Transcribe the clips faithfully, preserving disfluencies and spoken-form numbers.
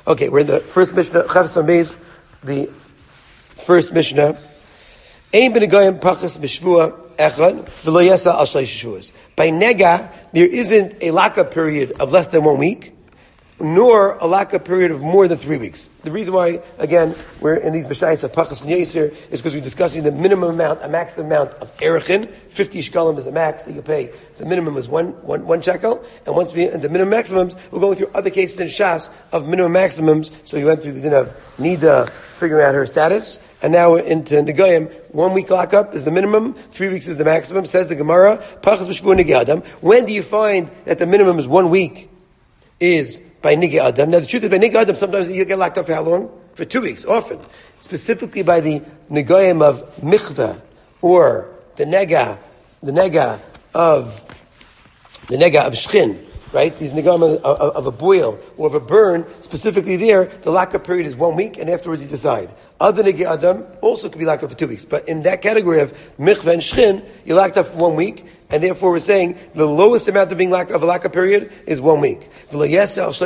Okay, we're in the first Mishnah, Chavos Amez, the first Mishnah. Ein b'negoyim pachas b'shvua echad v'lo yasa al shleish shuas. By nega, there isn't a lockup period of less than one week, nor a lockup period of more than three weeks. The reason why, again, we're in these B'shayis of Pachas and Yisir is because we're discussing the minimum amount, a maximum amount of Erechin. fifty shkalim is the max that you pay. The minimum is one, one, one shekel. And once we, and the minimum maximums, we're going through other cases in Shas of minimum maximums. So we went through the din of Nida, figuring out her status. And now we're into Negoyim. One week lockup is the minimum, three weeks is the maximum. Says the Gemara, Pachas b'shvua negi adam. When do you find that the minimum is one week? Is by Nigi Adam. Now the truth is, by Nigi Adam, sometimes you get locked up for how long? For two weeks, often. Specifically by the Negoyim of Michveh, or the Nega, the Nega of, the Nega of Shchin, right? These Negoyim of, of, of a boil, or of a burn, specifically there, the lockup period is one week, and afterwards you decide. Other Negi Adam also could be locked up for two weeks. But in that category of Michveh and Shchin, you're locked up for one week, and therefore we're saying the lowest amount of being locked of a lockup period is one week. And when it says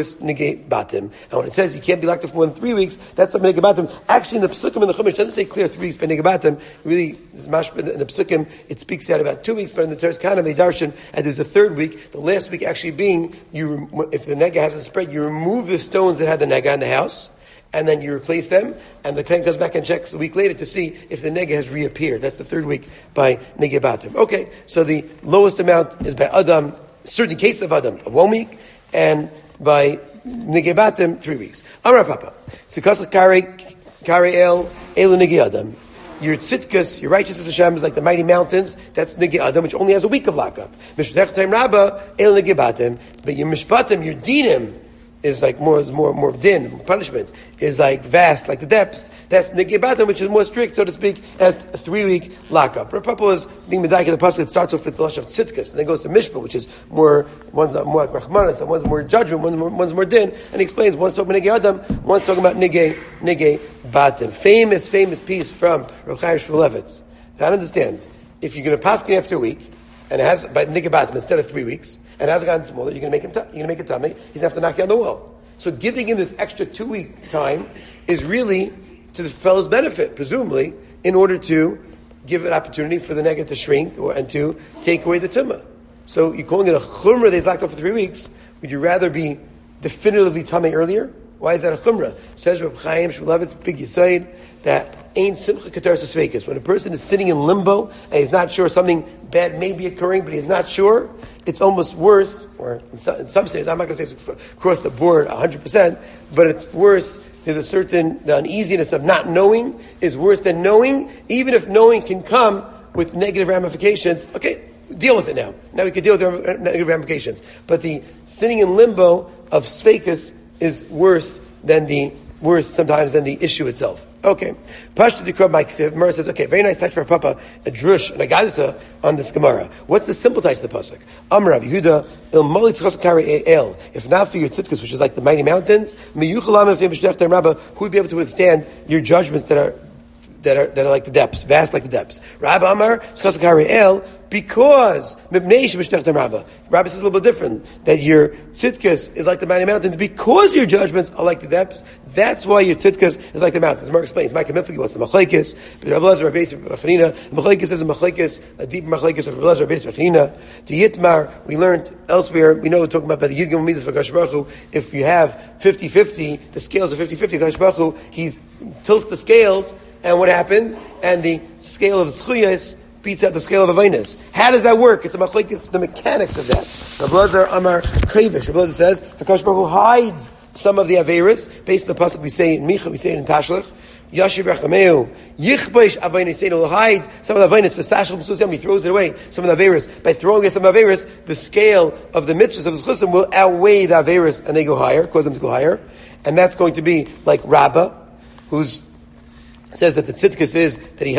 you can't be locked up for more than three weeks, that's something negabatim. Actually, in the Pesukim in the Chumash, it doesn't say clear three weeks by negabatim. Really, in the Pesukim, it speaks out about two weeks, but in the Teres Kana, they darshan, and there's a third week, the last week actually being, you, if the nega hasn't spread, you remove the stones that had the nega in the house, and then you replace them, and the Kohen comes back and checks a week later to see if the nega has reappeared. That's the third week by negabatim. Okay, so the lowest amount is by Adam, certain case of Adam, of one week, and by negabatim, three weeks. Amar Papa, Sikasach Kari Kari El Elu Negi Adam. Your tzitkas, your righteousness Hashem is like the mighty mountains. That's Negi Adam, which only has a week of lockup. Mishpatech Taim Rabba El Negibatim, but your mishpatim, your dinim, is like more, is more, more din, more punishment, is like vast, like the depths. That's Negibatim, which is more strict, so to speak, as a three-week lockup. Rav Papa was being medayik in the pasuk that starts off with the lush of tzitkas, and then goes to mishpah, which is more, one's more like rachmanis, and one's more judgment, one's more, one's more din, and he explains, one's talking about Negi Adam, one's talking about Negi, Negi Batim. Famous, famous piece from Rav Chaim Shmulevitz. Now, I understand, if you're going to pass it after a week, and it has, by Negi Batim, instead of three weeks, and has gotten smaller, you're going to make him, t- you're going to make it tummy. He's going to have to knock down the wall. So giving him this extra two week time is really to the fellow's benefit, presumably, in order to give an opportunity for the nega to shrink or, and to take away the tumah. So you're calling it a chumrah that he's locked up for three weeks. Would you rather be definitively tummy earlier? Why is that a chumrah? Says Reb Chaim Shmulevitz, big yisaid, that ain't simcha kataras sveikus. When a person is sitting in limbo and he's not sure something bad may be occurring, but he's not sure, it's almost worse, or in some, in some sense, I'm not going to say it's across the board one hundred percent, but it's worse. There's a certain, the uneasiness of not knowing is worse than knowing, even if knowing can come with negative ramifications. Okay, deal with it now. Now we can deal with the negative ramifications. But the sitting in limbo of sveikus is worse than the, worse sometimes than the issue itself. Okay. Pashta Dikrab Ma'iksev, Mara says, okay, very nice touch for Papa, a drush, and a gadita on this Gemara. What's the simple touch of the pasuk? Amar Yehuda, Il Mali Tzchas Kari El. If not for your tzitkas, which is like the mighty mountains, Miyuchalam Efim B'Shnech Taim Rabba, who would be able to withstand your judgments that are that are that are like the depths, vast like the depths. Rabba Amar Tzchas Kari El, because Mibnei Sheb'Shnech Taim Rabba. Rabba says a little bit different, that your tzitkas is like the mighty mountains because your judgments are like the depths. That's why your tzitkas is like the mountains. Mark explains, Micah Miflegi what's the machlekes, but Rav Elazar Rabbeis Bechanina. Machlekes is a machlekes, a deep machlekes of Rav Elazar Rabbeis Bechanina. The Yitmar, we learned elsewhere, we know we're talking about by the Yidgim Midas for Kadosh Baruch Hu, if you have fifty-fifty, the scales are fifty-fifty, Kadosh Baruch Hu, he's tilts the scales, and what happens? And the scale of Zchuyas beats out the scale of Avainas. How does that work? It's a machlekes, the mechanics of that. Rav Elazar Amar Chavish. Rav Elazar says, HaKadosh Baruch Hu hides some of the Averis, based on the pasuk we say in Micha, we say it in Tashlech. Yashiv Rachameu, Yichbaish Avainis, will hide some of the Avainis, V'sashel B'susyam, he throws it away, some of the Averis. By throwing away some of the Averis, the scale of the mitzvahs of the Chusim will outweigh the Averis, and they go higher, cause them to go higher. And that's going to be like Rabbah, who's says that the tzitkas is that he helps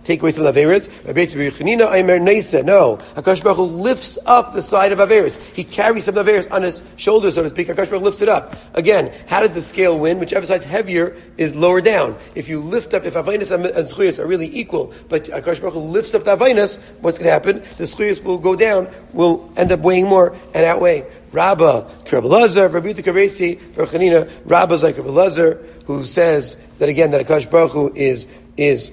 take away some of the Averis. No, HaKadosh Baruch Hu lifts up the side of Averis. He carries some of the Averis on his shoulders, so to speak. HaKadosh Baruch Hu lifts it up. Again, how does the scale win? Whichever side's heavier is lower down. If you lift up, if Avainas and Zchuyas are really equal, but HaKadosh Baruch Hu lifts up the Avainas, what's going to happen? The Zchuyas will go down, will end up weighing more and outweigh. Rabba, Rabbi Lazar, Rabbi Tukaresi, Chanina, Rabba like Rabbi Lazar, who says that again, that HaKadosh Baruch Hu is, is,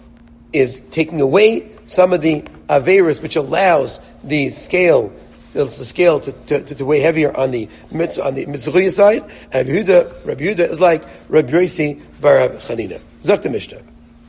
is taking away some of the Averis, which allows the scale, the scale to, to, to weigh heavier on the mitzvah, on the Mitzvah side, and Rabbi Yehuda, Rabbi Yehuda is like Rabbi Yosi bar Rabbi Chanina. Zok the Mishnah.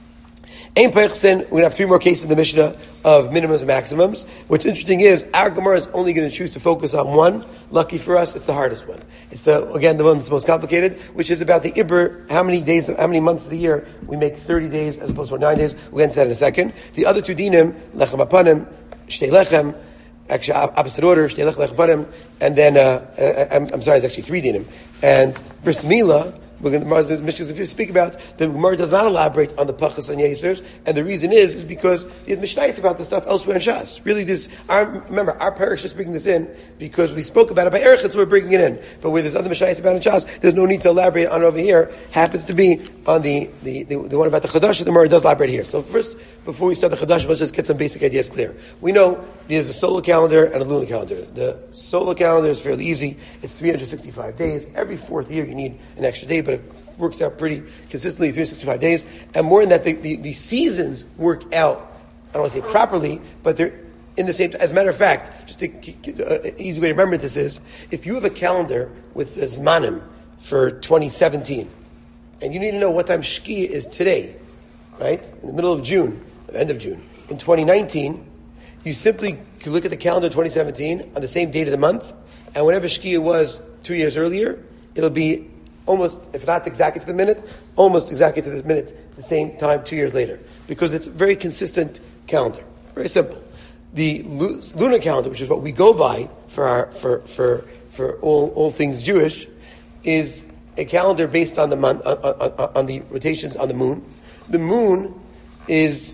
Ein Peichsen, we're going to have three more cases in the Mishnah of minimums and maximums. What's interesting is, our Gemara is only going to choose to focus on one. Lucky for us, it's the hardest one. It's the, again, the one that's most complicated, which is about the Iber, how many days, how many months of the year we make thirty days as opposed to nine days. We'll get into that in a second. The other two dinim, Lechem Apanim, Shtei Lechem, actually opposite order, Shtei Lechem, Lechem Apanim, and then, uh, I'm, I'm sorry, it's actually three dinim. And Bris Milah, we're going to Mishnah speak about, the Gemara does not elaborate on the Pachas and Yisers, and the reason is is because there's Mishnayos about this stuff elsewhere in Shas. Really, this our, remember our parish is bringing this in because we spoke about it by Erechit, so we're bringing it in. But where there's other Mishnayos about in Shas, there's no need to elaborate on it over here. Happens to be on the the, the, the one about the Chadash. The Gemara does elaborate here. So first, before we start the Chadash, let's just get some basic ideas clear. We know there's a solar calendar and a lunar calendar. The solar calendar is fairly easy. It's three hundred sixty-five days. Every fourth year, you need an extra day, but it works out pretty consistently, three hundred sixty-five days. And more than that, the, the, the seasons work out, I don't want to say properly, but they're in the same, as a matter of fact, just an uh, easy way to remember this is, if you have a calendar with the Zmanim for twenty seventeen, and you need to know what time Shkia is today, right, in the middle of June, the end of June, in twenty nineteen, you simply can look at the calendar twenty seventeen on the same date of the month, and whenever Shkia was two years earlier, it'll be almost, if not exactly to the minute, almost exactly to the minute, the same time two years later. Because it's a very consistent calendar. Very simple. The lunar calendar, which is what we go by for our, for, for, for all, all things Jewish, is a calendar based on the month, on, on, on the rotations on the moon. The moon is,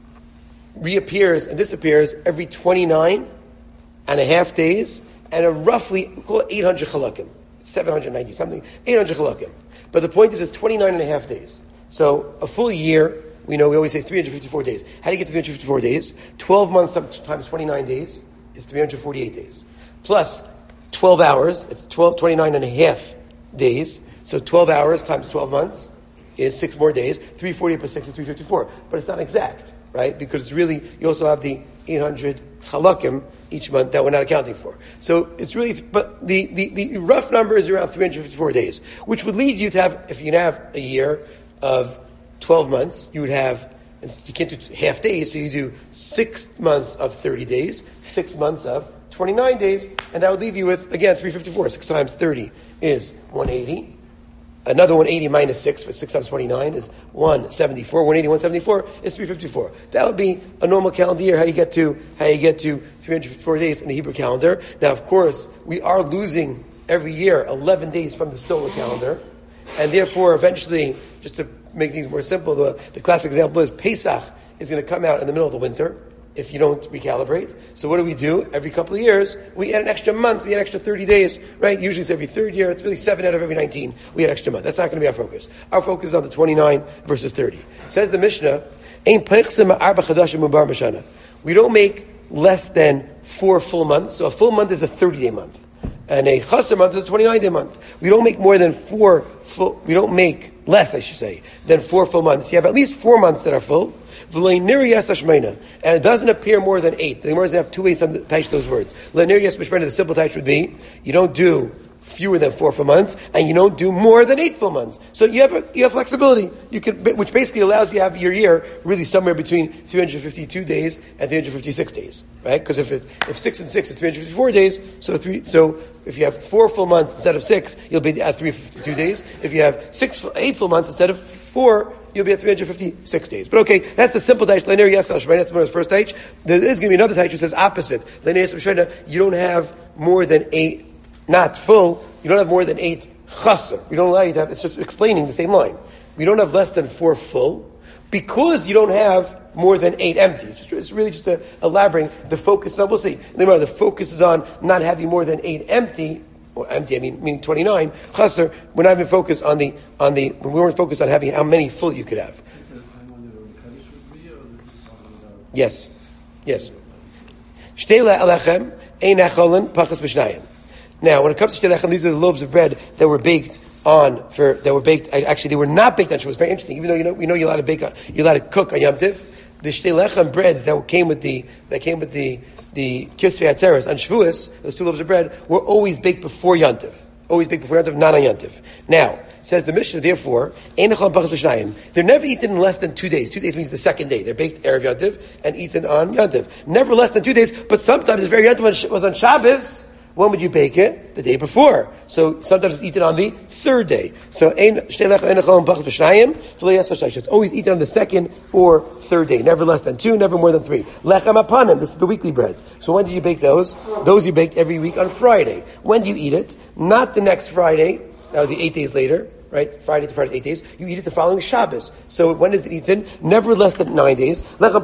reappears and disappears every twenty-nine and a half days, and a roughly, we call it eight hundred chalakim. seven hundred ninety something, eight hundred chalakim. But the point is, it's twenty-nine and a half days. So a full year, we know, we always say it's three hundred fifty-four days. How do you get to three hundred fifty-four days? twelve months times twenty-nine days is three hundred forty-eight days. Plus twelve hours, it's twelve, twenty-nine and a half days. So twelve hours times twelve months is six more days. three hundred forty-eight plus six is three hundred fifty-four. But it's not exact, right? Because it's really, you also have the eight hundred chalakim each month that we're not accounting for. So it's really, but the, the, the rough number is around three hundred fifty-four days, which would lead you to have, if you have a year of twelve months, you would have, you can't do half days, so you do six months of thirty days, six months of twenty-nine days, and that would leave you with, again, three hundred fifty-four. six times thirty is one hundred eighty. Another one hundred eighty minus six, for six times twenty-nine is one hundred seventy-four. one hundred eighty, one hundred seventy-four is three hundred fifty-four. That would be a normal calendar year, how you get to, how you get to three hundred fifty-four days in the Hebrew calendar. Now, of course, we are losing every year eleven days from the solar calendar, and therefore, eventually, just to make things more simple, the, the classic example is Pesach is going to come out in the middle of the winter if you don't recalibrate. So what do we do? Every couple of years, we add an extra month, we add an extra thirty days, right? Usually it's every third year, it's really seven out of every nineteen, we add an extra month. That's not going to be our focus. Our focus is on the twenty-nine versus thirty. Says the Mishnah, we don't make less than four full months. So a full month is a thirty-day month. And a chasser month is a twenty-nine-day month. We don't make more than four full, we don't make less, I should say, than four full months. You have at least four months that are full. And it doesn't appear more than eight. The Gemara doesn't have two ways to touch those words. The simple touch would be, you don't do fewer than four full months, and you don't do more than eight full months. So you have a, you have flexibility, you can, which basically allows you to have your year really somewhere between three hundred fifty-two days and three hundred fifty-six days, right? Because if it's, if six and six is three hundred fifty-four days, so three, so if you have four full months instead of six, you'll be at three hundred fifty-two days. If you have six, eight full months instead of four, you'll be at three hundred fifty-six days. But okay, that's the simple taich. Linear yes, that's the first taich. There is going to be another taich which says opposite. Linear yes, you don't have more than eight, not full, you don't have more than eight chaser. We don't allow you to have, it's just explaining the same line. We don't have less than four full, because you don't have more than eight empty. It's, just, it's really just a, elaborating the focus. Now we'll see. The focus is on not having more than eight empty, or empty, I mean, meaning twenty-nine. Chaser, we're not even focused on the, on the, we weren't focused on having how many full you could have. Yes. Yes. Shtei alechem, ein echolin, pachas b'shnayim. Now, when it comes to shtei lechem, these are the loaves of bread that were baked on, for, that were baked, actually they were not baked on Shavuos. It's very interesting. Even though you know, we know you're allowed to bake on, you're allowed to cook on Yom Tiv, the shtei lechem breads that came with the, that came with the, the Kisvei Atzeres on Shavuos, those two loaves of bread, were always baked before Yom Tiv. Always baked before Yom Tiv, not on Yom Tiv. Now, says the Mishnah, therefore, they're never eaten in less than two days. Two days means the second day. They're baked Erev Yom Tiv and eaten on Yom Tiv. Never less than two days, but sometimes if Erev Yom Tiv was on Shabbos, when would you bake it? The day before. So sometimes it's eaten on the third day. So it's always eaten on the second or third day. Never less than two, never more than three. Lechem apanim, this is the weekly breads. So when do you bake those? Those you baked every week on Friday. When do you eat it? Not the next Friday. That would be eight days later. Right? Friday to Friday, eight days. You eat it the following Shabbos. So when is it eaten? Never less than nine days. Never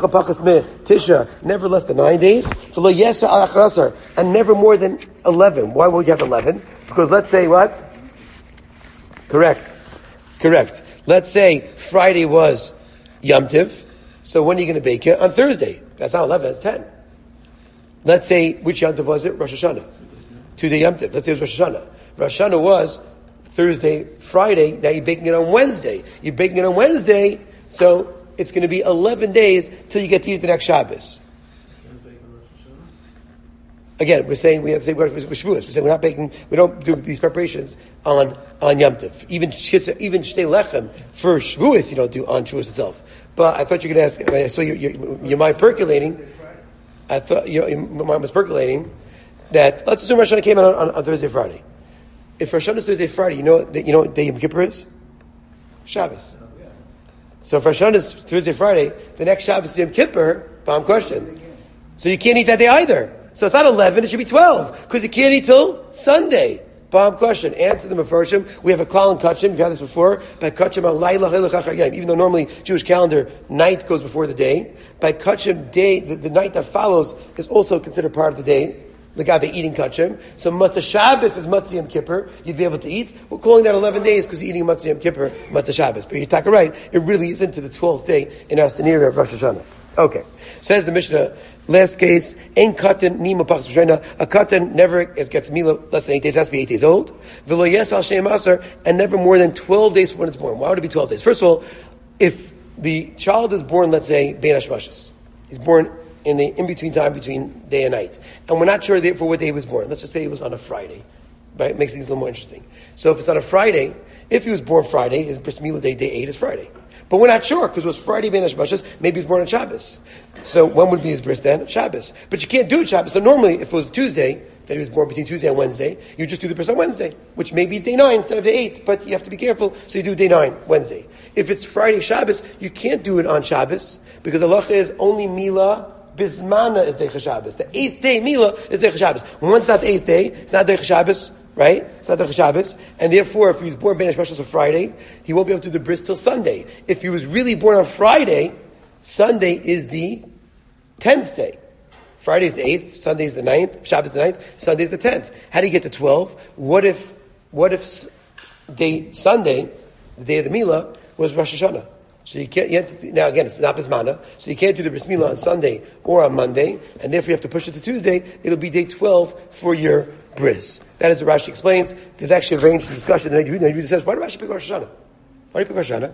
less than nine days. And never more than eleven. Why would you have eleven? Because let's say what? Correct. Correct. Let's say Friday was Yom Tiv. So when are you going to bake it? On Thursday. That's not eleven, that's ten. Let's say, which Yom Tiv was it? Rosh Hashanah. Two-day Yom Tiv. Let's say it was Rosh Hashanah. Rosh Hashanah was Thursday, Friday, now you're baking it on Wednesday. You're baking it on Wednesday, so it's going to be eleven days till you get to eat the next Shabbos. Again, we're saying we have to say we're Shavuos. We're saying we're not baking, we don't do these preparations on, on Yom Tov. Even, even Shtei Lechem for Shavuos you don't do on Shavuos itself. But I thought you were going to ask, I saw your, your, your mind percolating, I thought your, your mind was percolating, that, let's assume Rosh Hashanah came out on, on, on Thursday, Friday. If Rosh Hashanah is Thursday, Friday, you know what, you know what day Yom Kippur is? Shabbos. So if Rosh Hashanah is Thursday, Friday, the next Shabbos is Yom Kippur, bomb question. So you can't eat that day either. So it's not eleven, it should be twelve, because you can't eat till Sunday. Bomb question. Answer the Mefarshim. We have a klal in Kachim, you've had this before, by Kachim al-layla hilach ha'chayim. Even though normally Jewish calendar, night goes before the day, by Kachim, day, the, the night that follows is also considered part of the day. The guy by eating kachim. So Matzah Shabbos is Matzah Yom Kippur. You'd be able to eat. We're calling that eleven days because you're eating Matzah Yom Kippur, Matzah Shabbos. But you're talking right. It really is into the twelfth day in our scenario of Rosh Hashanah. Okay. Says the Mishnah, last case, Ein Katan Nima Pachas B'Shana. A Katan never gets Mila less than eight days. It has to be eight days old. V'lo Yes Al Shnei Masar, and never more than twelve days when it's born. Why would it be twelve days? First of all, if the child is born, let's say, Bein Hashmashas, he's born in the in-between time between day and night. And we're not sure for what day he was born. Let's just say he was on a Friday. Right? It makes things a little more interesting. So if it's on a Friday, if he was born Friday, his bris milah day, day eight is Friday. But we're not sure, because it was Friday, Ben Hashmashas, maybe he was born on Shabbos. So when would be his bris then? Shabbos. But you can't do it Shabbos. So normally, if it was Tuesday, that he was born between Tuesday and Wednesday, you just do the bris on Wednesday, which may be day nine instead of day eight, but you have to be careful, so you do day nine, Wednesday. If it's Friday, Shabbos, you can't do it on Shabbos, because Allah is only milah, Bismana is Deich Shabbos. The eighth day Mila is Deich Shabbos. Once it's not the eighth day, it's not Deich Shabbos, right? It's not Deich Shabbos. And therefore, if he was born Ben Hashmashas on Friday, he won't be able to do the bris till Sunday. If he was really born on Friday, Sunday is the tenth day. Friday is the eighth, Sunday is the ninth, Shabbos is the ninth, Sunday is the tenth. How do you get to twelve? What if, what if day, Sunday, the day of the Mila, was Rosh Hashanah? So you can't, you have to, now again, it's not bismana, so you can't do the bris milah on Sunday or on Monday, and therefore you have to push it to Tuesday. It'll be day twelve for your bris. That is what Rashi explains. There's actually a range of discussion. The Nagid says, why did Rashi pick Rosh Hashanah? Why did he pick Rosh Hashanah?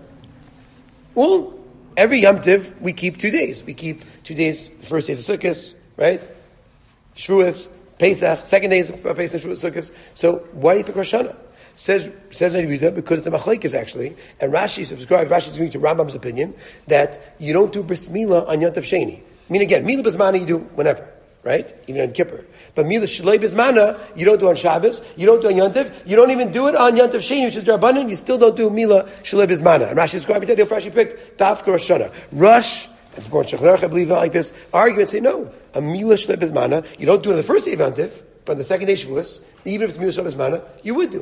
Well, every Yom Tiv, we keep two days. We keep two days, the first days of Sukkot, right? Shavuos, Pesach, second days of Pesach, Shavuos, Sukkot. So why did he pick Rosh Hashanah? Says says Nagid because it's a machlekes actually, and Rashi subscribes. Rashi is going to Rambam's opinion that you don't do bris milah on Yom Tov Sheni. I mean, again, milah bismana you do whenever, right? Even on Kippur. But milah shlei bismana you don't do on Shabbos. You don't do on Yom Tov. You don't even do it on Yom Tov Sheni, which is Rabbanan. You still don't do milah shlei bismana. And Rashi subscribes that. Therefore, Rashi picked Dafka Rosh Hashanah. Rush. That's born Shulchan Aruch, I believe, like this. Argument say no. A milah shlei bismana you don't do it on the first day of Yom Tov, but on the second day Shavuos, even if it's milah shlei bismana, you would do it.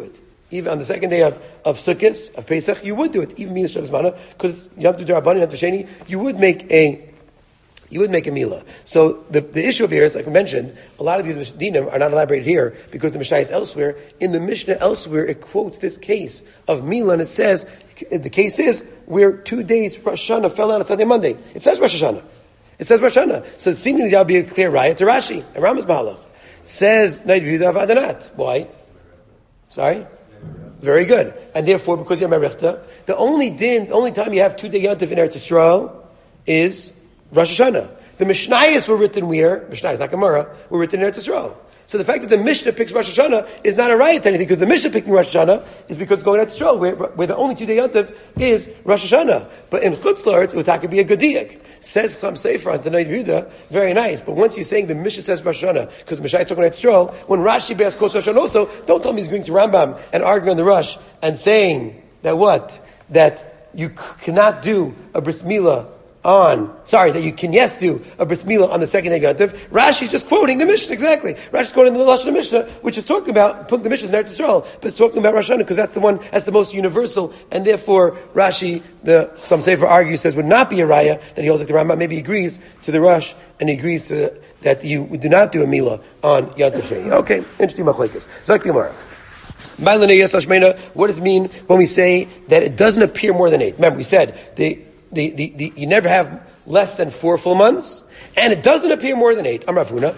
even on the second day of, of Sukkot, of Pesach, you would do it, even Mila Shabbos Mana, because Yom Tov D'Rabbanan, Yom Tov Sheni, you would make a You would make a Mila. So the, the issue of here is, like we mentioned, a lot of these Dinim are not elaborated here because the Mishnah is elsewhere. In the Mishnah elsewhere, it quotes this case of Mila, and it says, the case is where two days Rosh Hashanah fell out on Sunday, Monday. It says Rosh Hashanah. It says Rosh Hashanah. So seemingly that would be a clear riot to Rashi, and Rambam's Mahalach. Says, why? Sorry? Very good. And therefore, because you're Merichta, the only din, the only time you have two day Yontif in Eretz Yisrael is Rosh Hashanah. The Mishnayos were written where? Mishnayos, not Gemara, were written in Eretz Yisrael. So the fact that the Mishnah picks Rosh Hashanah is not a riot to anything, because the Mishnah picking Rosh Hashanah is because it's going to Eretz Yisrael, where, where the only two day Yontif is Rosh Hashanah. But in Chutz La'aretz, it would have to be a Gediyak. Says Cham Sefer on Tanai Yehuda, very nice. But once you're saying the Mishnah says Rosh Hashanah, because the Mishnah is talking Eretz Yisrael, when Rashi bears Kos Rosh Hashanah also, don't tell me he's going to Rambam and arguing on the Rosh and saying that what? That you c- cannot do a Bris Milah on, sorry, that you can yes do a bris milah on the second day Yontif. Rashi's just quoting the Mishnah, exactly. Rashi's quoting the Lashon Mishnah, which is talking about, putting the Mishnah in Eretz Yisrael, but it's talking about Rosh Hashanah, because that's the one, that's the most universal, and therefore Rashi, the, some Sefer argues, says would not be a raya, that he holds like the Rambam, maybe he agrees to the Rosh, and he agrees to the, that you do not do a milah on Yontif Sheni. Okay, interesting machlekes. Zok the Gemara. What does it mean when we say that it doesn't appear more than eight? Remember, we said, the The, the, the, you never have less than four full months, and it doesn't appear more than eight.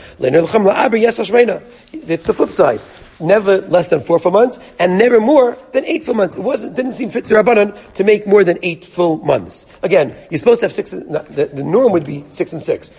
It's the flip side. Never less than four full months, and never more than eight full months. It wasn't, didn't seem fit to Rabbanan to make more than eight full months. Again, you're supposed to have six, the, the norm would be six and six.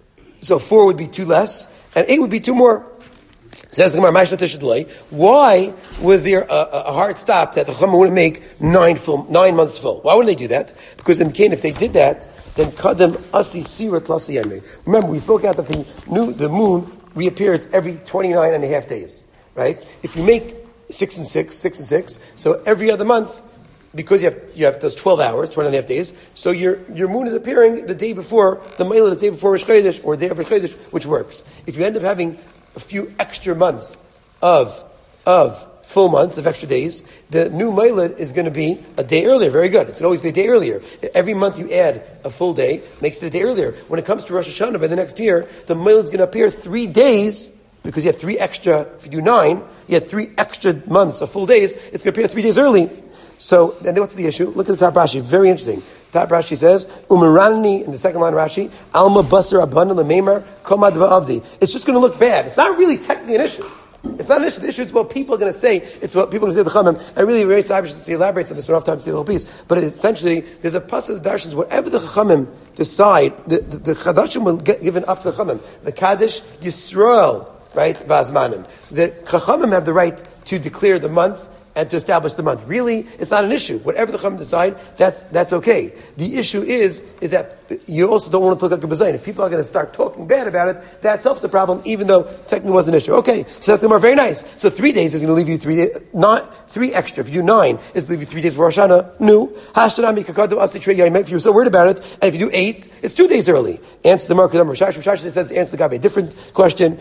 So four would be two less, and eight would be two more. Says the Gemara, why was there a, a hard stop that the Chacham wouldn't make nine full, nine months full? Why wouldn't they do that? Because in Cain, if they did that, then kadem asi sirat lasi yemei. Remember, we spoke out that the new the moon reappears every twenty-nine and a half days, right? If you make six and six, six and six, so every other month, because you have you have those twelve hours, twelve and a half days, so your your moon is appearing the day before the Meilah, the day before Rosh Chodesh, or the day of Rosh Chodesh, which works. If you end up having a few extra months of of full months of extra days, the new Mailad is going to be a day earlier. Very good. It's going to always be a day earlier. Every month you add a full day makes it a day earlier. When it comes to Rosh Hashanah, by the next year, the Mailad is going to appear three days, because you had three extra, if you do nine, you had three extra months of full days, it's going to appear three days early. So, and then what's the issue? Look at the top Rashi, very interesting. Top Rashi says, Umarani, in the second line of Rashi, Alma Basar Abana Lememar Komad Avdi. It's just going to look bad. It's not really technically an issue. It's not an issue. The issue is what people are going to say. It's what people are going to say to the Chachamim. And really, very Sabish elaborates on this. We don't have time to see the whole piece. But essentially, there's a pasuk of the Darshans, whatever the Chachamim decide, the, the, the Chadashim will get given up to the Chachamim. The Kaddish Yisrael, right? Vazmanim. The Chachamim have the right to declare the month and to establish the month. Really, it's not an issue. Whatever the Chachamim decide, that's that's okay. The issue is is that you also don't want to look like a bazayin. If people are going to start talking bad about it, that solves the problem, even though technically it was an issue. Okay, so that's the more very nice. So three days is going to leave you three days, not three extra. If you do nine, it's leave you three days for Rosh Hashanah. No, Hashtanami kakadu asitri yayim. If you're so worried about it, and if you do eight, it's two days early. Answer the market number. Shash Shash says answer the guy a different question.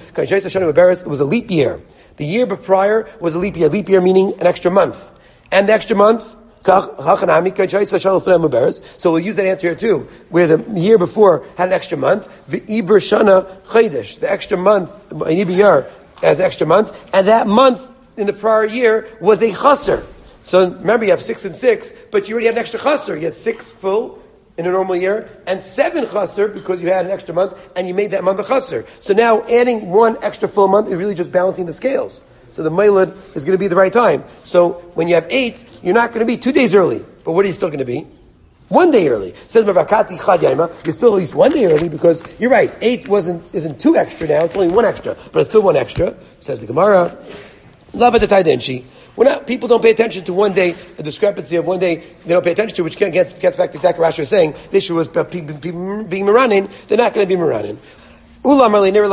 It was a leap year. The year prior was a leap year. Leap year meaning an extra month. And the extra month, so we'll use that answer here too, where the year before had an extra month. The Iber Shana Chodesh, the extra month, Iber Yar as an extra month, and that month in the prior year was a chaser. So remember, you have six and six, but you already had an extra chaser. You had six full in a normal year, and seven chaser because you had an extra month, and you made that month a chaser. So now adding one extra full month is really just balancing the scales. So the Mailad is going to be the right time. So when you have eight, you're not going to be two days early. But what are you still going to be? One day early. Says Mavakati Chad Yaima, you're still at least one day early, because you're right, eight wasn't isn't two extra now, it's only one extra. But it's still one extra. Says the Gemara. Love at the Taidenshi. We're not, people don't pay attention to one day, a discrepancy of one day they don't pay attention to, which gets, gets back to exactly what Rashi was saying. The issue was people being Maranin, they're not going to be Maranin. Ula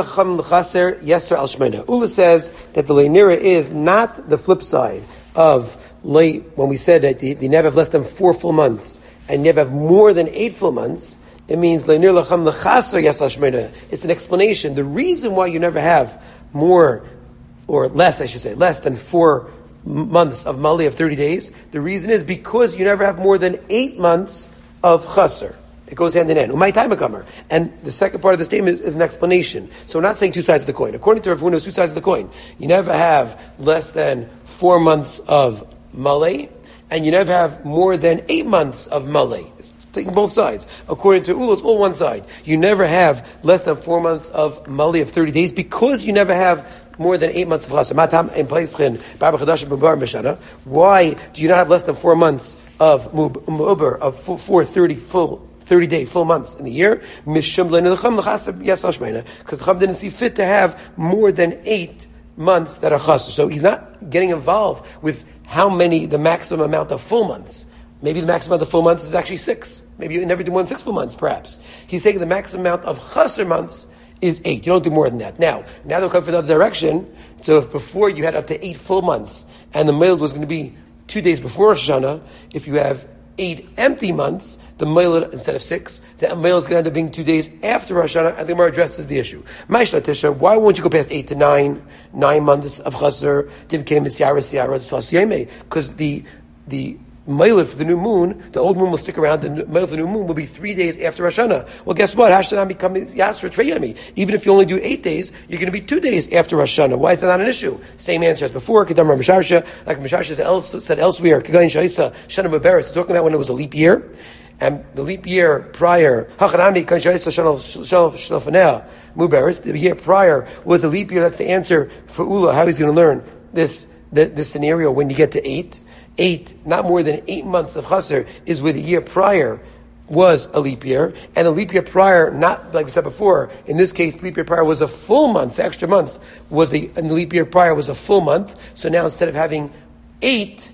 says that the Leinira is not the flip side of late, when we said that they, they never have less than four full months and never have more than eight full months. It means Leinir lacham lechaser yes lashmeina. It's an explanation. The reason why you never have more, or less, I should say, less than four months of mali of thirty days? The reason is because you never have more than eight months of chaser. It goes hand in hand. Umay time comer. And the second part of the statement is, is an explanation. So we're not saying two sides of the coin. According to Rav Huna, it's two sides of the coin. You never have less than four months of mali, and you never have more than eight months of mali. It's taking both sides. According to Ula, it's all one side. You never have less than four months of mali of thirty days because you never have more than eight months of chaser. Why do you not have less than four months of mu'uber, of four thirty full thirty day full months in the year? Because the Chum didn't see fit to have more than eight months that are chaser. So he's not getting involved with how many, the maximum amount of full months. Maybe the maximum amount of full months is actually six. Maybe you never do more than six full months, perhaps. He's saying the maximum amount of chaser months is eight. You don't do more than that. Now, now they'll come for the other direction. So if before you had up to eight full months, and the mailed was going to be two days before Rosh Hashanah, if you have eight empty months, the mailed instead of six, the mailed is going to end up being two days after Rosh Hashanah, and the Gemara addresses the issue. Ma'ishla Tisha, why won't you go past eight to nine, nine months of chaser? Because the the Mailid for the new moon, the old moon will stick around, the Mailid for the new moon will be three days after Rosh Hashanah. Well, guess what? Hashanah becomes Yasra Treyami. Even if you only do eight days, you're going to be two days after Rosh Hashanah. Why is that not an issue? Same answer as before. Kedam Rav Misharsha, like Misharsha said elsewhere, Kagayin Shaisa, Shana Mubaris, talking about when it was a leap year. And the leap year prior, Hachanami Kanshaisa Shalfanea Mubaris, the year prior was a leap year. That's the answer for Ula, how he's going to learn this, this scenario when you get to eight. Eight, not more than eight months of chaser is where the year prior was a leap year, and the leap year prior, not like we said before, in this case, leap year prior was a full month, the extra month was a, and the leap year prior was a full month, so now instead of having eight,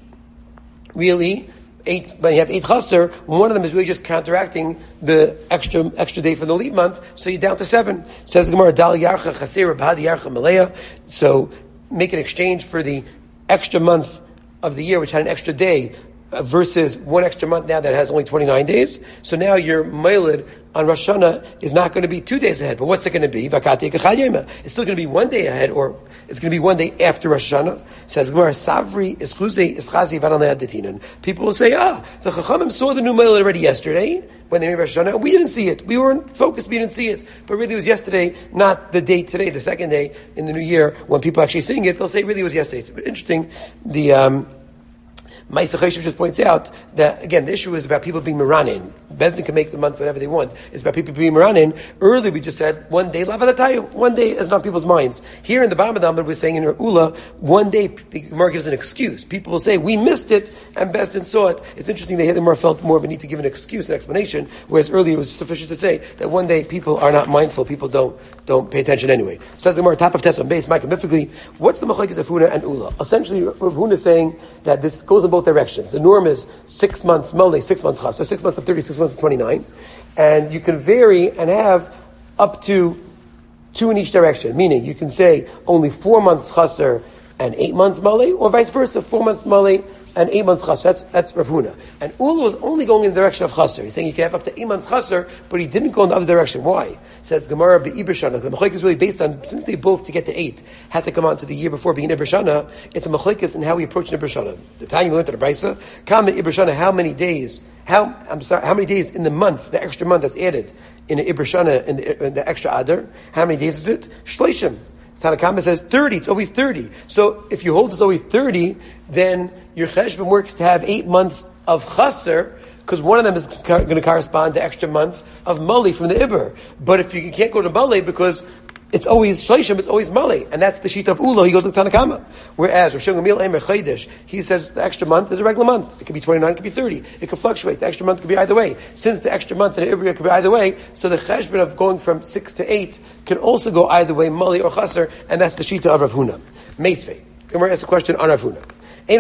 really, eight, when you have eight chaser, one of them is really just counteracting the extra extra day for the leap month, so you're down to seven. Says the Gemara, Dal Yarcha Chaser, B'hadi Yarcha Malaya, so make an exchange for the extra month of the year, which had an extra day, uh, versus one extra month now that has only twenty-nine days. So now your mailid on Rosh Hashanah is not going to be two days ahead. But what's it going to be? It's still going to be one day ahead, or it's going to be one day after Rosh Hashanah. Says Gemara, Savri ischuze ischazi v'analei adetinan. People will say, ah, the Chachamim saw the new mailid already yesterday when they made Rosh Hashanah, and we didn't see it. We weren't focused, we didn't see it. But really it was yesterday, not the day today, the second day in the new year, when people actually seeing it, they'll say really it was yesterday. It's interesting, the, um, Ma'aseh Choshev just points out that, again, the issue is about people being Meranin. Bezdin can make the month whatever they want. It's about people being Meranin. Earlier we just said, one day, Lavadatayu. One day is not people's minds. Here in the bottom of the Amud, we're saying in Ula, one day, the Gemara gives an excuse. People will say, we missed it, and Bezdin saw it. It's interesting that here the Gemara felt more of a need to give an excuse, an explanation, whereas earlier it was sufficient to say that one day people are not mindful, people don't don't pay attention anyway. Says the Gemara, top of test on base, Mike, mythically, what's the Machlekes of Huna and Ula? Essentially, Rav Huna is saying that this goes in both directions. The norm is six months Mole, six months Chas, so six months of thirty, six months of twenty-nine. And you can vary and have up to two in each direction, meaning you can say only four months Chaser and eight months Mole, or vice versa, four months Mole and eight months Chaser. That's, that's Rav Huna. And Ula was only going in the direction of Chaser. He's saying you can have up to eight months Chaser, but he didn't go in the other direction. Why? Says the Gemara, Be'ibr Shana. The Machlekes is really based on, since they both, to get to eight, had to come on to the year before being Ibr Shana, it's a Machlekes in how we approach Ibr Shana. The time you learned in the Brisa, Kama Ibr Shana, how many days, how, I'm sorry, how many days in the month, the extra month that's added in the Ibr Shana, in the, in the extra Adar, how many days is it? Shleishim. Tanakama says thirty, it's always thirty. So if you hold it's always thirty, then your cheshbon works to have eight months of chaser, because one of them is going to correspond to extra month of mali from the Ibr. But if you can't go to mali because it's always shleishim, it's always mali, and that's the sheet of Ula, he goes to Tanakama. Whereas Rosh Gamil Eimer Chaydish, he says the extra month is a regular month. It could be twenty-nine, it could be thirty. It could fluctuate. The extra month could be either way. Since the extra month in the Ibr could be either way, so the cheshbon of going from six to eight can also go either way, mali or chaser, and that's the sheet of Rav Huna. Meisvei. Gemara asks a question on Rav Huna. The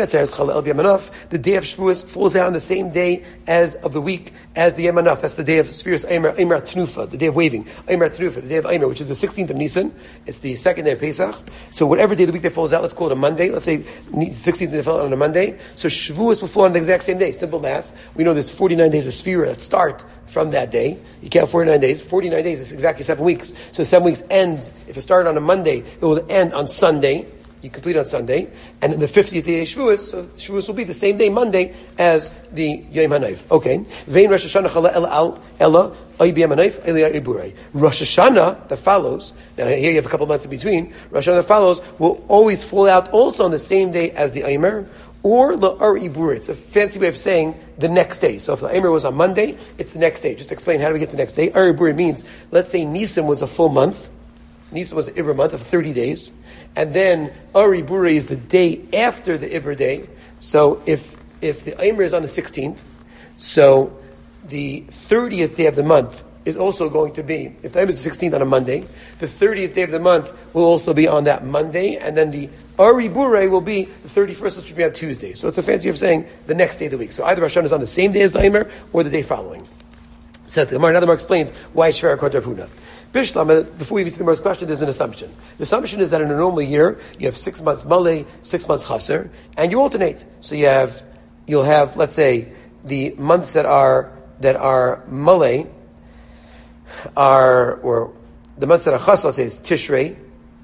day of Shavuos falls out on the same day as of the week as the Yom Hanaf. That's the day of Sfiras Eimer, Eimer Tnufa, the day of waving. Eimer Tnufa, the day of Eimer, which is the sixteenth of Nisan. It's the second day of Pesach. So whatever day of the week that falls out, let's call it a Monday. Let's say sixteenth day fell out on a Monday. So Shavuos will fall on the exact same day. Simple math. We know there's forty-nine days of Sfira that start from that day. You count forty-nine days. forty-nine days is exactly seven weeks. So seven weeks ends. If it started on a Monday, it will end on Sunday. you complete on Sunday, and then the fiftieth day of Shavuos, so Shavuos will be the same day, Monday, as the Yom HaNoif. Okay. Vein Rosh Hashanah chala ela ela Rosh Hashanah that follows, now here you have a couple months in between, Rosh Hashanah that follows will always fall out also on the same day as the Eimer, or La'ar Ibur. It's a fancy way of saying the next day. So if the Eimer was on Monday, it's the next day. Just to explain how do we get the next day. Ar Ibur means, let's say Nisan was a full month, Nisan was an Ibur month of thirty days, and then Ar Ibur is the day after the Ibur day. So if if the Eimer is on the sixteenth, so the thirtieth day of the month is also going to be, if the Eimer is the sixteenth on a Monday, the thirtieth day of the month will also be on that Monday, and then the Ari Bure will be the thirty-first, which will be on Tuesday. So it's a fancy way of saying the next day of the week. So either Rosh Hashanah is on the same day as the Eimer, or the day following. Says the Gemara, now the Gemara explains why it's Shver according to Rav Huna. Bishlam, before we even see the Gemara's question, there's an assumption. The assumption is that in a normal year, you have six months Malay, six months Chaser, and you alternate. So you have, you'll have, let's say, the months that are, that are Malay, are, or the months that are Chaser, let's say, is Tishrei,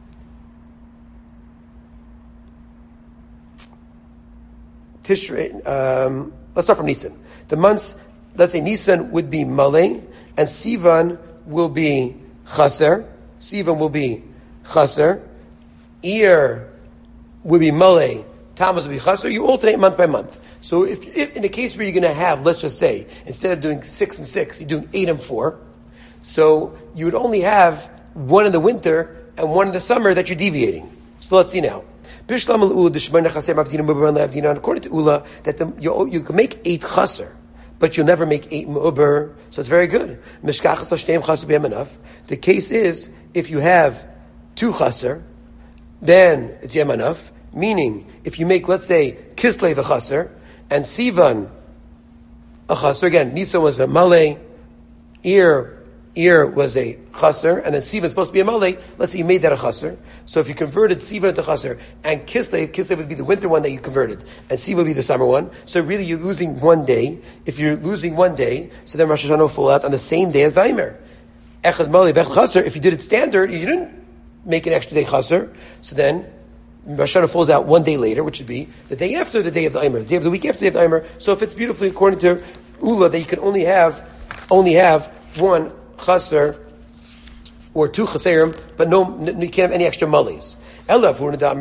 Tishrei, um, let's start from Nisan. The months, let's say Nisan would be Malay, and Sivan will be Chaser. Sivan will be Chaser. Iyar will be Malay. Tammuz will be Chaser. You alternate month by month. So if, if in a case where you're going to have, let's just say, instead of doing six and six, you're doing eight and four. So you would only have one in the winter and one in the summer that you're deviating. So let's see now. According to Ula, that the, you, you can make eight chaser, but you'll never make eight mu'uber, so it's very good. The case is, if you have two chaser, then it's yem enough, meaning, if you make, let's say, Kislev a chaser, and Sivan a chaser, again, Nisan was a malay, Ir, Ir was a chaser, and then Sivan is supposed to be a malay. Let's say you made that a chaser. So if you converted Sivan into chaser, and Kislev, Kislev would be the winter one that you converted, and Sivan would be the summer one. So really you're losing one day. If you're losing one day, so then Rosh Hashanah will fall out on the same day as the Eimer. Echad malay, bechad chaser. If you did it standard, you didn't make an extra day chaser. So then Rosh Hashanah falls out one day later, which would be the day after the day of the Eimer, the day of the week after the day of the Eimer. So if it's beautifully according to Ula that you can only have, only have one chaser or two chaserim, but no, you can't have any extra mullies. According to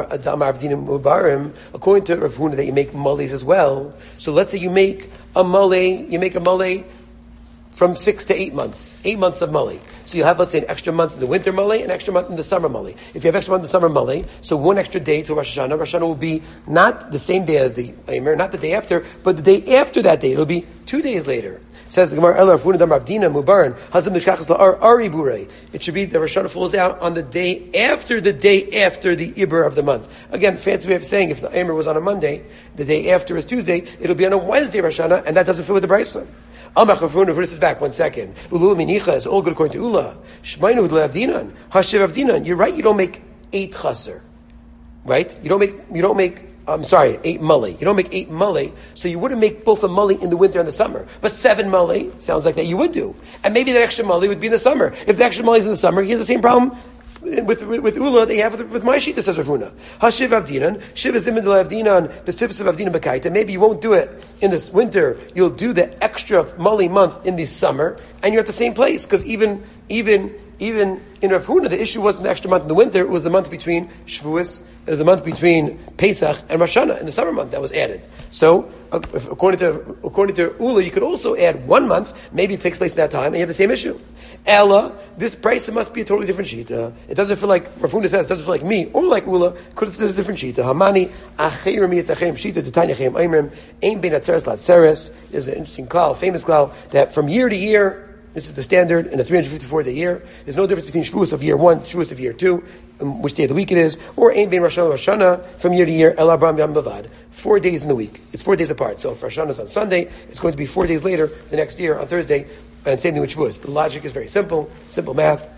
Rav Huna that you make mullies as well. So let's say you make a mully, you make a mully from six to eight months, eight months of mully. So you have, let's say, an extra month in the winter mully, an extra month in the summer mully. If you have extra month in the summer mully, so one extra day to Rosh Hashanah, Rosh Hashanah will be not the same day as the Eimer, not the day after, but the day after that day. It'll be two days later. Says the Gemara, Ela Rav Huna dam Rav Dina Mubaran Hazam Nishkachas la'ar Ari Burei. It should be that Rosh Hashanah falls out on the day after the day after the Ibur of the month. Again, fancy way of saying if the Eimer was on a Monday, the day after is Tuesday, it'll be on a Wednesday Rosh Hashanah, and that doesn't fit with the Brisa. Amach Rav Huna, this is back one second. Ulul Minicha is all good according to Ula. Shmainu Udle Avdinan Hashiv Avdinan. You're right. You don't make eight chaser, right? You don't make. You don't make. I'm sorry, eight mully. You don't make eight mully, so you wouldn't make both a mully in the winter and the summer. But seven mully sounds like that you would do. And maybe that extra mully would be in the summer. If the extra mully is in the summer, he has the same problem with with, with Ula that you have with, with my sheet, says Rav Huna. Hashiv Avdinan, Shiv Zimin de Avdinan, Besifis of Avdinan Bekaita. Maybe you won't do it in this winter, you'll do the extra mully month in the summer, and you're at the same place, because even, even, even in Rav Huna, the issue wasn't the extra month in the winter, it was the month between Shavuos, it was the month between Pesach and Rosh Hashanah in the summer month that was added. So, uh, if, according to according to Ula, you could also add one month. Maybe it takes place in that time, and you have the same issue. Ella, this price must be a totally different sheet. Uh, it doesn't feel like Rav Huna says. It doesn't feel like me or like Ula, because it's a different sheet. Hamani achayim yitzachayim shita detanya chayim aimrim aim bein atzeres latzeres is an interesting klal, famous klal that from year to year. This is the standard in a three hundred fifty-four day year. There's no difference between Shavuos of year one, Shavuos of year two, um, which day of the week it is, or Ein Bein Rosh Hashanah Rosh Hashanah from year to year, El Abram Yam Bavad. Four days in the week. It's four days apart. So if Rosh Hashanah is on Sunday, it's going to be four days later the next year on Thursday, and same thing with Shavuos. The logic is very simple, simple math,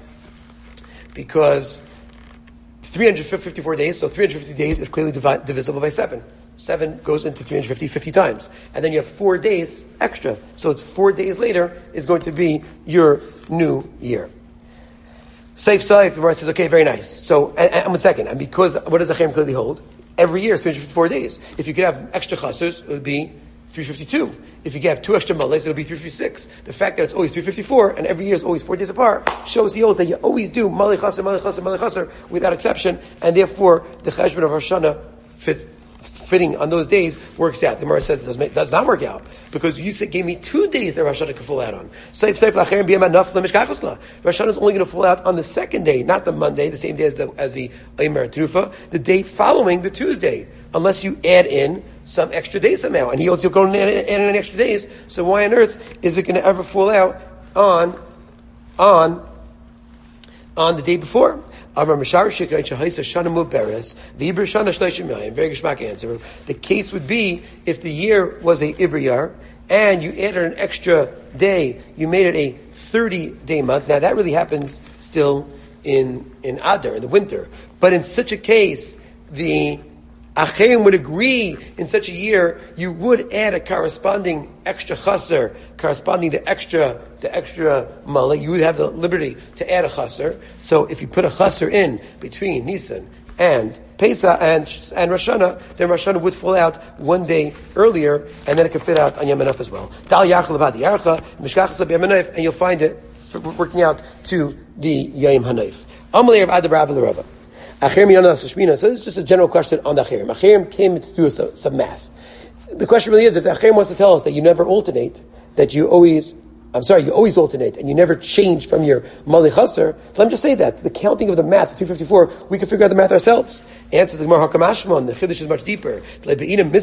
because three hundred fifty-four days, so three hundred fifty days is clearly divi- divisible by seven. Seven goes into three hundred fifty, fifty times. And then you have four days extra. So it's four days later is going to be your new year. Safe safe. The Gemara says, okay, very nice. So, and, and one second. And because, what does the Chayim clearly hold? Every year is three hundred fifty-four days. If you could have extra chasers, it would be three hundred fifty-two. If you could have two extra malas, it'll be three hundred fifty-six. The fact that it's always three hundred fifty-four and every year is always four days apart shows he holds that you always do malay chaser, malay chaser, malay chaser without exception, and therefore the cheshbon of Rosh Hashanah fits. Fitting on those days works out. The Gemara says it does, make, does not work out because you said, gave me two days that Rosh Hashanah could fall out on. Saif Saif Lacherim B'Yem Enough Lemishkachosla. Rosh Hashanah is only going to fall out on the second day, not the Monday, the same day as the as the Eimer Trufa, the day following the Tuesday, unless you add in some extra days somehow. And he also going to add, add in extra days. So why on earth is it going to ever fall out on on on the day before? Very geschmack answer. The case would be if the year was a Ibriyar and you added an extra day, you made it a thirty-day month. Now that really happens still in in Adar, in the winter. But in such a case, the Acherim would agree in such a year you would add a corresponding extra chaser, corresponding the extra the extra mala. You would have the liberty to add a chaser. So if you put a chaser in between Nisan and Pesach and and Rosh Hashanah, then Rosh Hashanah would fall out one day earlier, and then it could fit out on Yom Hanuf as well. Dal Yachal Abad Yarcha Mishkachas Yom Hanuf, and you'll find it working out to the Yom Hanuf. Amalei Rav Adar Rav L'Rava. So this is just a general question on the Achirim. Achirim came to do some, some math. The question really is, if the Achirim wants to tell us that you never alternate, that you always, I'm sorry, you always alternate, and you never change from your Malei Chaser, let me just say that. The counting of the math, three fifty-four, we can figure out the math ourselves. Answer the Gemara Hakamashmon, the Chiddush is much deeper. The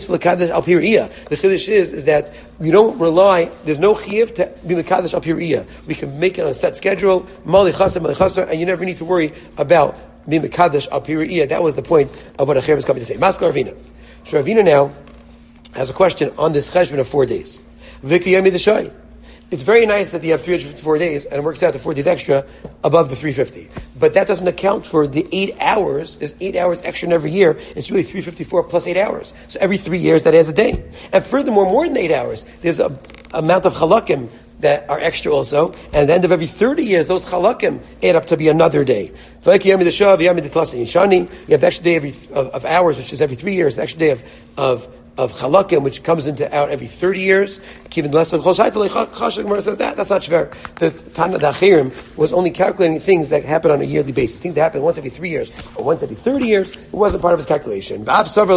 Chiddush is, is that you don't rely, there's no Chiyuv to be Mekadesh Al Piriyah. We can make it on a set schedule, Malei Chaser, Malei Chaser, and you never need to worry about being Mekadesh Al Piriyah. That was the point of what Achirim is coming to say. Maskal Ravina. So Ravina now has a question on this cheshbon of four days. Vikiyami Deshai. It's very nice that you have three hundred fifty-four days, and it works out to four days extra above the three hundred fifty. But that doesn't account for the eight hours. There's eight hours extra in every year. It's really three hundred fifty-four plus eight hours. So every three years that has a day. And furthermore, more than eight hours, there's a amount of chalakim that are extra also, and at the end of every thirty years, those chalakim add up to be another day. You have the extra day every, of, of hours, which is every three years, the extra day of, of, of chalakim, which comes into out every thirty years. Even less of Gemara says that. That's not shver. The Tana Dachirim was only calculating things that happen on a yearly basis. Things that happen once every three years or once every thirty years. It wasn't part of his calculation. Says the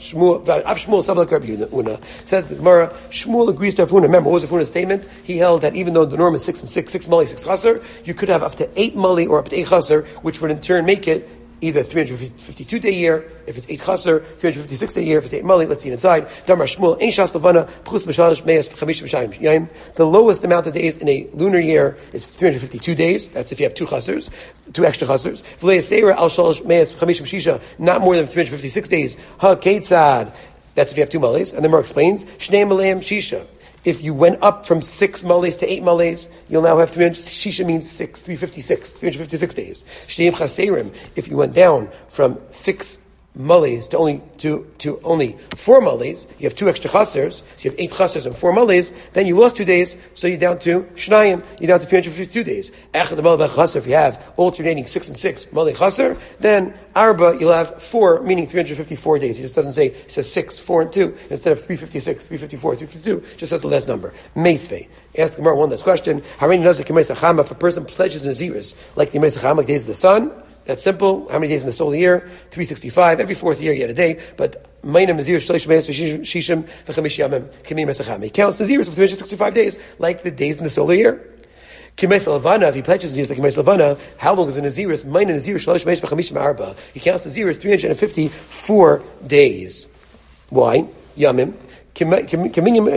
Gemara, Shmuel agrees to Avuna. Remember, what was Avuna's statement? He held that even though the norm is six and six, six mali, six chaser, you could have up to eight mali or up to eight chaser, which would in turn make it either three hundred fifty-two day year, if it's eight chaser, three hundred fifty-six day year, if it's eight mali. Let's see it inside. Damar Shmuel, Ein Shas Levana, Pchus B'Shalosh Meis Chamish B'Shayim Yayim. The lowest amount of days in a lunar year is three hundred fifty-two days. That's if you have two chasers, two extra chasers. V'Lei Seira Al Shalosh Meis Chamish B'Shisha, not more than three hundred fifty-six days. Ha Ketzad. That's if you have two malis. And the Gemara explains, Shnei Malayim Shisha. If you went up from six malays to eight malays, you'll now have three hundred. Shisha means six, three fifty-six, three hundred fifty-six days. Shnei Chaserim. If you went down from six malays to only to to only four malays, you have two extra chasers. So you have eight chasers and four malays. Then you lost two days, so you're down to shnayim. You're down to three hundred fifty-two days. Echad malay chaser. If you have alternating six and six malay chaser, then arba you'll have four, meaning three hundred fifty-four days. He just doesn't say, he says six, four, and two instead of three fifty-six, three fifty-four, three fifty-two. Just says the last number. Meisvei. Ask the Gemara one last question. Harini knows that if a person pledges Naziris like the Yemei days of the sun. That's simple. How many days in the solar year? three sixty-five. Every fourth year you get a day. But Mainam Nazir Shlish Meis Shishim V'Chamish Yamim Kimim Mesacham. He counts Naziris for three hundred sixty-five days, like the days in the solar year. Kimais Lavana, if he pledges Naziris like Kimais Lavana, how long is the Naziris? Mainam Nazir Shlish Meis V'Chamish Arba. He counts Naziris three hundred fifty-four days. Why? Yamim. three hundred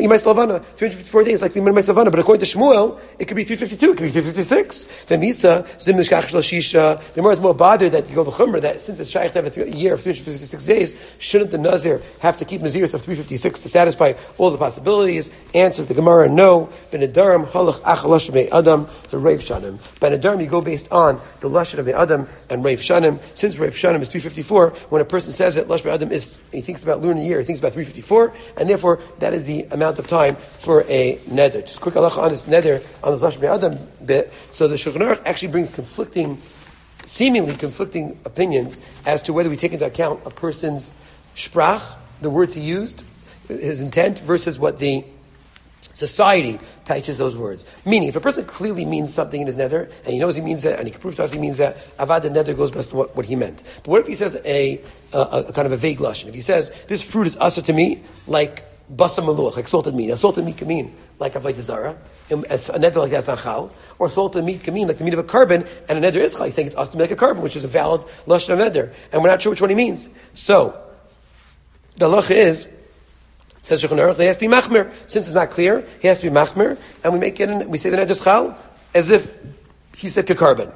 fifty-four days, like the Yemei Savana, but according to Shmuel, it could be three fifty-two, it could be three fifty-six. The Misa, Zim Nishkach Shisha, the Gemara is more bothered that you go to Chumrah, that since it's Shaykh to have a year of three hundred fifty-six days, shouldn't the Nazir have to keep Naziris of three fifty-six to satisfy all the possibilities? Answers the Gemara, no. Benedarim, Halach Achalash Mei Adam, the Rav Shanim. Benedarim, you go based on the Lashon of Mei Adam and Rav Shanim. Since Rav Shanim is three fifty-four, when a person says it, Lashon Mei Adam is, he thinks about lunar year, he thinks about three fifty-four, and therefore that is the amount of time for a neder. Just quick halacha on this neder, on this Lashon B'Adam bit. So the Shulchan Aruch actually brings conflicting seemingly conflicting opinions as to whether we take into account a person's sprach, the words he used, his intent, versus what the society teaches those words. Meaning, if a person clearly means something in his neder, and he knows he means that, and he can prove to us he means that, avad neder goes best to what, what he meant. But what if he says a, a, a kind of a vague lashon? If he says, this fruit is asa to me, like basa maluach, like salted meat. Now, salted meat can mean like avodah zara, a neder like that's not chal, or salted meat can mean like the meat of a carbon, and a neder is chal. He's saying it's asa to me like a carbon, which is a valid lashon of neder. And we're not sure which one he means. So, the halacha is, says Shulchan Aruch, he has to be machmer. Since it's not clear, he has to be machmer, and we make it. In, we say the neder chal as if he said kekarbon.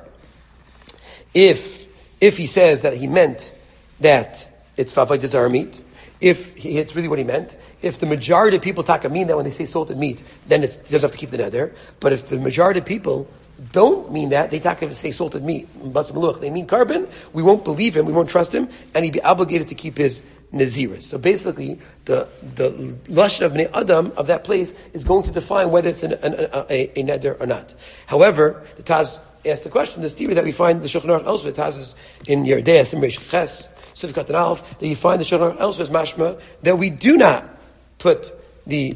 If if he says that he meant that it's avodah zara meat, if he, it's really what he meant, if the majority of people taka mean that when they say salted meat, then it's, he doesn't have to keep the neder. But if the majority of people don't mean that, they taka say salted meat, they mean carbon, we won't believe him, we won't trust him, and he'd be obligated to keep his Naziris. So basically, the the lashon of Bnei Adam of that place is going to define whether it's an, an, a, a, a neder or not. However, the Taz asked the question, this theory that we find the Shulchan Aruch elsewhere, the Taz is in Yerdei Asim Reish Ches, Sivkat and Alf, that you find the Shulchan Aruch elsewhere is mashma, that we do not put the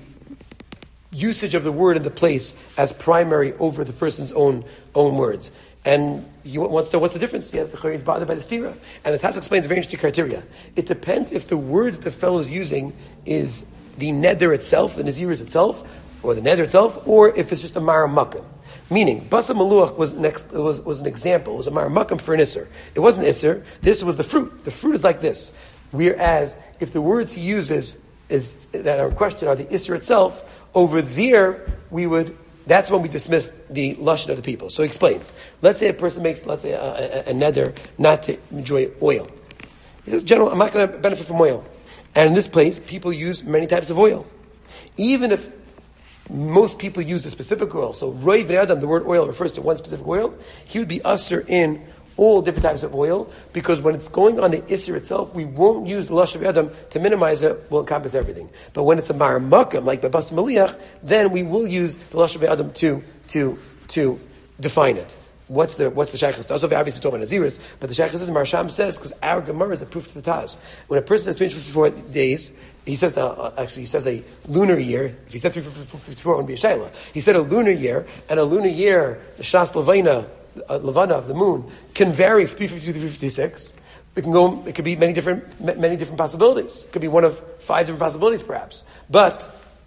usage of the word in the place as primary over the person's own own words. And he wants to know what's the difference. Yes, the Chari is bothered by the stira. And the Taz explains a very interesting criteria. It depends if the words the fellow is using is the neder itself, the naziris itself, or the neder itself, or if it's just a maramakam. Meaning, basa maluach was an, ex, was, was an example, it was a maramakam for an isser. It wasn't isser, this was the fruit. The fruit is like this. Whereas, if the words he uses is that are in question are the isser itself, over there we would that's when we dismiss the lashon of the people. So he explains. Let's say a person makes, let's say, a, a, a neder not to enjoy oil. He says, general, I'm not going to benefit from oil. And in this place, people use many types of oil. Even if most people use a specific oil, so roi v'nei adam, the word oil refers to one specific oil, he would be usher in all different types of oil, because when it's going on the isser itself, we won't use the lashon of adam to minimize it, will encompass everything. But when it's a maramakam, like babas maliach, then we will use the lashon of adam to to to define it. What's the what's the shaykhus? Also, obviously talking about naziris, but the shaykhus says, Marsham says, because our Gemara is a proof to the Taz. When a person says three hundred fifty-four days, he says uh, actually he says a lunar year. If he said three hundred fifty-four, it wouldn't be a shayla. He said a lunar year, and a lunar year, the shas levena. Uh, Levana of the moon can vary three fifty to three fifty-six. It can go. It could be many different, many different possibilities. It could be one of five different possibilities, perhaps. But,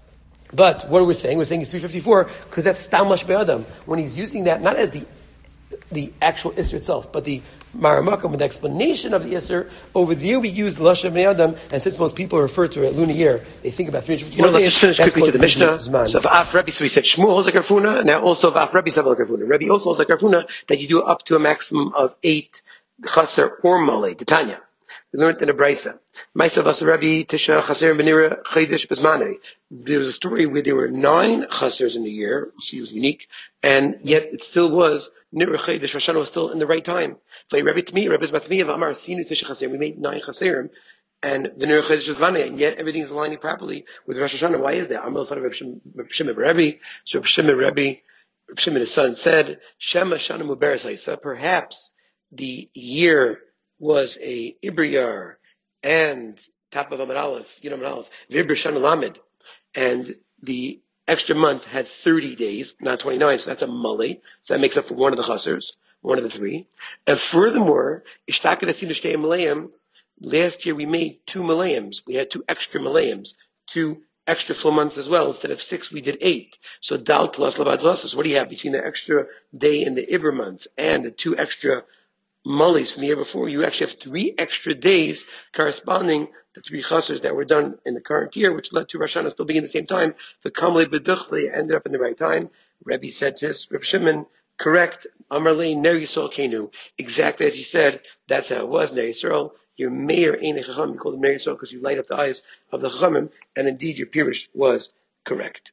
but what are we saying? We're saying it's three fifty-four because that's stam lash be'adam. When he's using that not as the the actual isser itself, but the maramakam with the explanation of the isser. Over there, we use lash be'adam, and since most people refer to a lunar year, they think about three hundred fifty-four you know, days. Let's just finish quickly to the Mishnah. So, Af Rebbe, so we said Shmuel holds like Rafuna. Now, also Af Rebbe said like Rafuna. Rebbe also holds like Rafuna that you do up to a maximum of eight chaser or mole. Titania. We learned in a brisa. Ma'asav Asa Rebbe Tisha Chaser Benira Chaydish Bezmanei. There was a story where there were nine chasers in the year. She was unique, and yet it still was Nira Chaydish. Rosh Hashanah was still in the right time. Rebbe Tmi, Rebbe's Matmi of Amar Sinu Tisha Chaser. We made nine chaserim. And the Nira Chedesh Vane, and yet everything is aligning properly with Rosh Hashanah. Why is that? I'm of Reb Shimon Rebbe. So Reb Shimon Rebbe, Reb Shimon his son said, Shema Shana Muberes Haisa. Perhaps the year was a Ibriyar and top of Amar Aleph, you know Amar Aleph, Vibra Shana Lamed, and the extra month had thirty days, not twenty-nine. So that's a Mali. So that makes up for one of the chasers, one of the three. And furthermore, Ishtakat Asim Shtei Malayim. Last year we made two millenniums. We had two extra millenniums, two extra full months as well. Instead of six, we did eight. So dal plus lavad plus. What do you have between the extra day in the Ibr month and the two extra mullies from the year before? You actually have three extra days corresponding to three chasers that were done in the current year, which led to Rosh Hashanah still being at the same time. The Kamle B'duchle ended up in the right time. Rebbe said to this, Reb Shimon, correct. Amarle Ner Yisrael Kenu. Exactly as he said, that's how it was, Ner Yisrael. Your mayor ain't a chacham. You call him Ner Yisrael because you light up the eyes of the chachamim, and indeed your pirush was correct.